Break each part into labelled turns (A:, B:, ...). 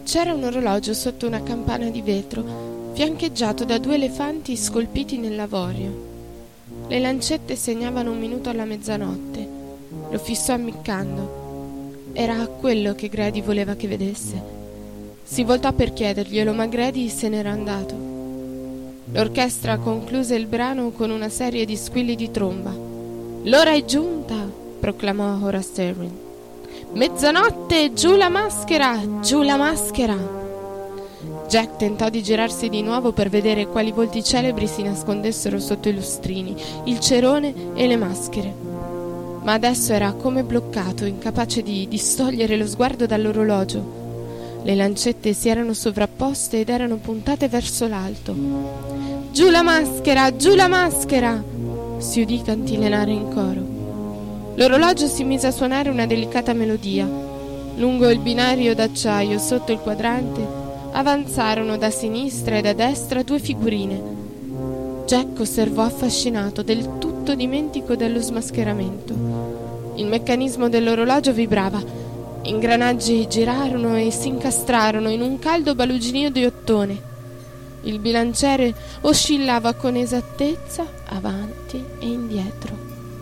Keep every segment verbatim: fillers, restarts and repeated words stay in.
A: C'era un orologio sotto una campana di vetro, fiancheggiato da due elefanti scolpiti nell'avorio. Le lancette segnavano un minuto alla mezzanotte. Lo fissò ammiccando. Era quello che Grady voleva che vedesse. Si voltò per chiederglielo, ma Grady se n'era andato. L'orchestra concluse il brano con una serie di squilli di tromba. «L'ora è giunta!» proclamò Horace Terrill. «Mezzanotte! Giù la maschera! Giù la maschera!» Jack tentò di girarsi di nuovo per vedere quali volti celebri si nascondessero sotto i lustrini, il cerone e le maschere. Ma adesso era come bloccato, incapace di distogliere lo sguardo dall'orologio. Le lancette si erano sovrapposte ed erano puntate verso l'alto. «Giù la maschera! Giù la maschera!» si udì cantilenare in coro. L'orologio si mise a suonare una delicata melodia. Lungo il binario d'acciaio sotto il quadrante avanzarono da sinistra e da destra due figurine. Jack osservò affascinato, del tutto dimentico dello smascheramento. Il meccanismo dell'orologio vibrava. Ingranaggi girarono e si incastrarono in un caldo baluginio di ottone. Il bilanciere oscillava con esattezza avanti e indietro.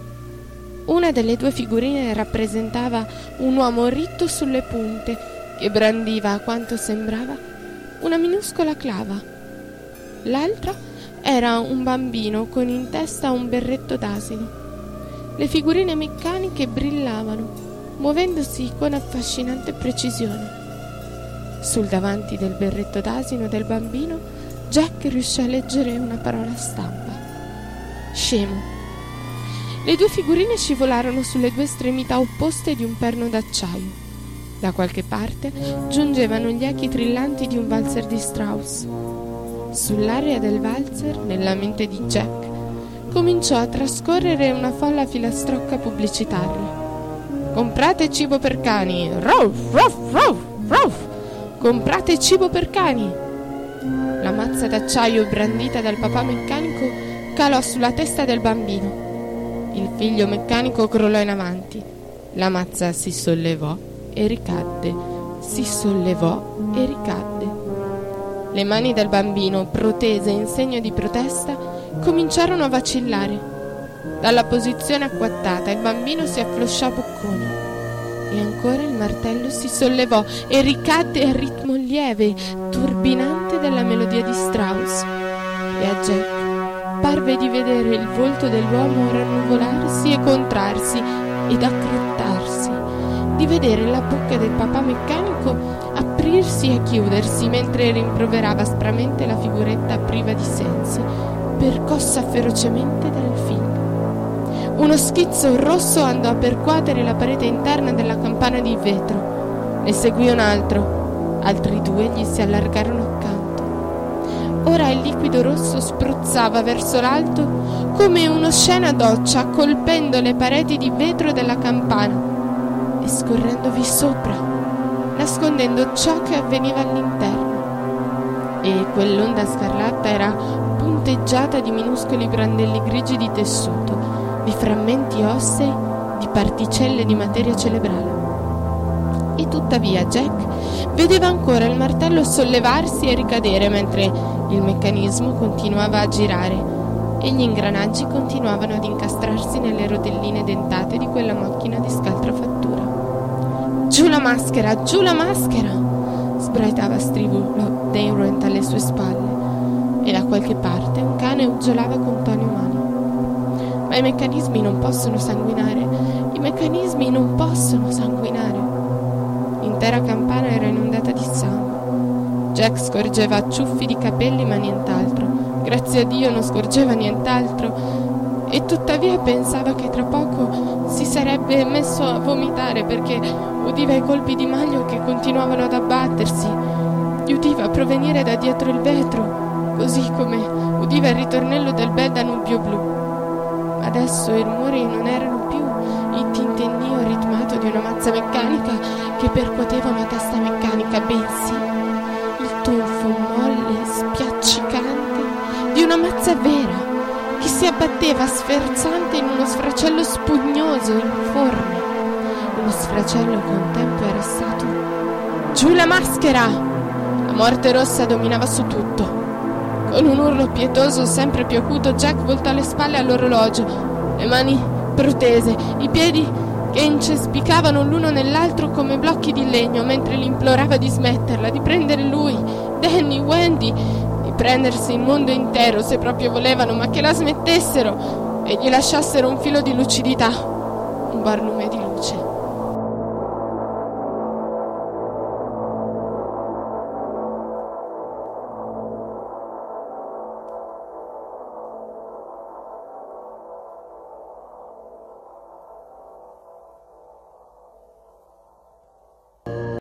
A: Una delle due figurine rappresentava un uomo ritto sulle punte che brandiva, a quanto sembrava, una minuscola clava. L'altra era un bambino con in testa un berretto d'asino. Le figurine meccaniche brillavano, muovendosi con affascinante precisione. Sul davanti del berretto d'asino del bambino, Jack riuscì a leggere una parola stampa: scemo. Le due figurine scivolarono sulle due estremità opposte di un perno d'acciaio. Da qualche parte giungevano gli echi trillanti di un valzer di Strauss. Sull'aria del valzer, nella mente di Jack, cominciò a trascorrere una folla filastrocca pubblicitaria. «Comprate cibo per cani! Ruff, ruff, ruff, ruff! Comprate cibo per cani!» La mazza d'acciaio brandita dal papà meccanico calò sulla testa del bambino. Il figlio meccanico crollò in avanti. La mazza si sollevò e ricadde, si sollevò e ricadde. Le mani del bambino, protese in segno di protesta, cominciarono a vacillare. Dalla posizione acquattata il bambino si afflosciò bocconi. E ancora il martello si sollevò e ricadde a ritmo lieve, turbinante della melodia di Strauss. E a Jack parve di vedere il volto dell'uomo rannuvolarsi e contrarsi ed accrettarsi, di vedere la bocca del papà meccanico aprirsi e chiudersi mentre rimproverava aspramente la figuretta priva di sensi, percossa ferocemente dal film. Uno schizzo rosso andò a percuotere la parete interna della campana di vetro. Ne seguì un altro. Altri due gli si allargarono accanto. Ora il liquido rosso spruzzava verso l'alto come un'oscena doccia, colpendo le pareti di vetro della campana e scorrendovi sopra, nascondendo ciò che avveniva all'interno. E quell'onda scarlatta era punteggiata di minuscoli brandelli grigi di tessuto, di frammenti ossei, di particelle di materia cerebrale. E tuttavia Jack vedeva ancora il martello sollevarsi e ricadere mentre il meccanismo continuava a girare e gli ingranaggi continuavano ad incastrarsi nelle rotelline dentate di quella macchina di scaltrafattura. «Giù la maschera! Giù la maschera!» sbraitava Strivo Dayrent alle sue spalle, e da qualche parte un cane uggiolava con toni umani. «Ma i meccanismi non possono sanguinare! I meccanismi non possono sanguinare!» L'intera campana era inondata di sangue. Jack scorgeva ciuffi di capelli, ma nient'altro. Grazie a Dio non scorgeva nient'altro. E tuttavia pensava che tra poco si sarebbe messo a vomitare, perché udiva i colpi di Maglio che continuavano ad abbattersi. Li udiva provenire da dietro il vetro, così come udiva il ritornello del bel Danubio blu. Adesso i rumori non erano più il tintinnio ritmato di una mazza meccanica che percuoteva una testa meccanica, bensì il tonfo molle, spiaccicante di una mazza vera che si abbatteva sferzante in uno sfracello spugnoso, informe, uno sfracello che un tempo era stato «Giù la maschera!» La morte rossa dominava su tutto. Con un urlo pietoso sempre più acuto, Jack voltò le spalle all'orologio, le mani protese, i piedi che incespicavano l'uno nell'altro come blocchi di legno, mentre li implorava di smetterla, di prendere lui, Danny, Wendy, di prendersi il mondo intero se proprio volevano, ma che la smettessero e gli lasciassero un filo di lucidità, un barlume di luce.